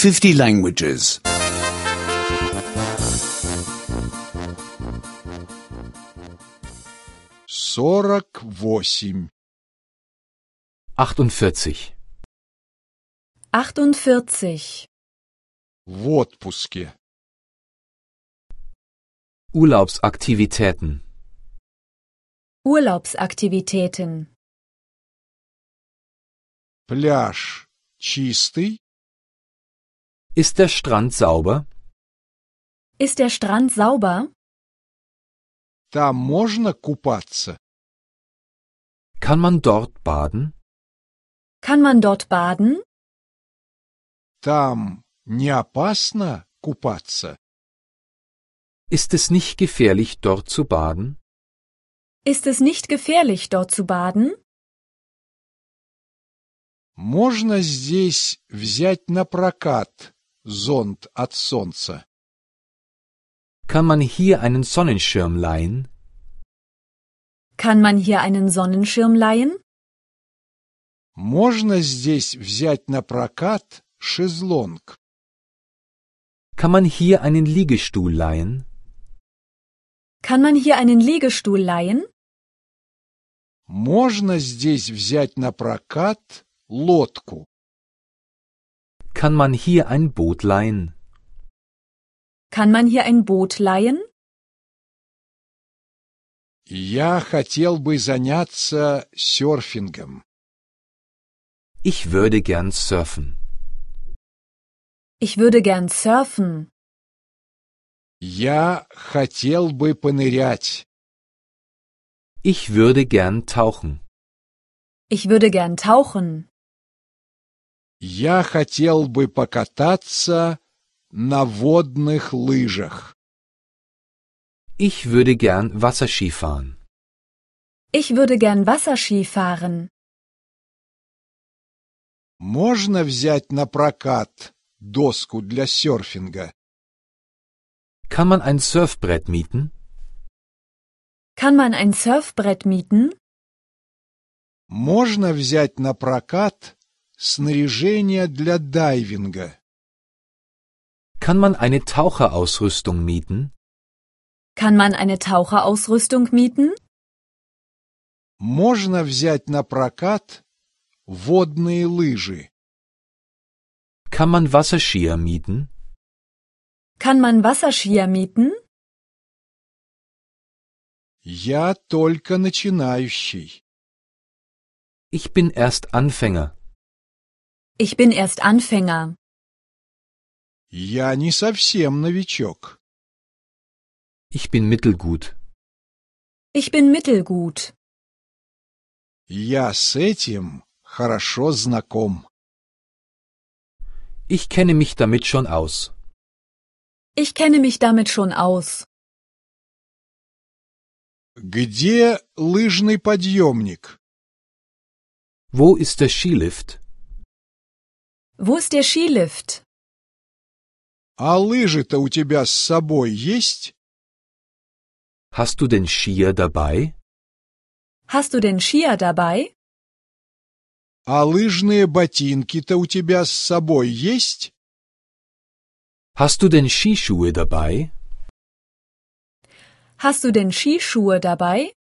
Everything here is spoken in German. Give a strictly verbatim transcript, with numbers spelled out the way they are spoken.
fifty languages. сорок восемь. achtundvierzig. achtundvierzig. В отпуске. Urlaubsaktivitäten. Urlaubsaktivitäten. Пляж чистый? Ist der Strand sauber? Ist der Strand sauber? Там можно купаться? Kann man dort baden? Kann man dort baden? Там не опасно купаться? Ist es nicht gefährlich, dort zu baden? Ist es nicht gefährlich, dort zu baden? Можно здесь взять на прокат зонт от солнца? Kann man hier einen Sonnenschirm leihen? Kann man hier einen Sonnenschirm leihen? Можно здесь взять на прокат шезлонг? Kann man hier einen Liegestuhl leihen? Kann man hier einen Liegestuhl leihen? Можно здесь взять на прокат лодку? Kann man hier ein Boot leihen? Kann man hier ein Boot leihen? Я хотел бы заняться серфингом. Ich würde gern surfen. Ich würde gern surfen. Я хотел бы понырять. Ich würde gern tauchen. Ich würde gern tauchen. Я хотел бы покататься на водных лыжах. Ich würde gern Wasserski fahren. Ich würde gern Wasserski fahren. Можно взять на прокат доску для серфинга? Kann man ein Surfbrett mieten? Kann man ein Surfbrett mieten? Можно взять на прокат снаряжение для дайвинга? Kann man eine Taucherausrüstung mieten? Kann man eine Taucherausrüstung mieten? Можно взять на прокат водные лыжи? Kann man Wasserskier mieten? Kann man Wasserskier mieten? Я только начинающий. Ich bin erst Anfänger. Ich bin erst Anfänger. Я не совсем новичок. Ich bin mittelgut. Ich bin mittelgut. Я с этим хорошо знаком. Ich kenne mich damit schon aus. Ich kenne mich damit schon aus. Где лыжный подъемник? Wo ist der Skilift? Wo ist der Skilift? А лыжи-то у тебя с собой есть? Hast du den Skier dabei? Hast du den Skier dabei? А лыжные ботинки-то у тебя с собой есть? Hast du denn Skischuhe dabei? Hast du denn Skischuhe dabei?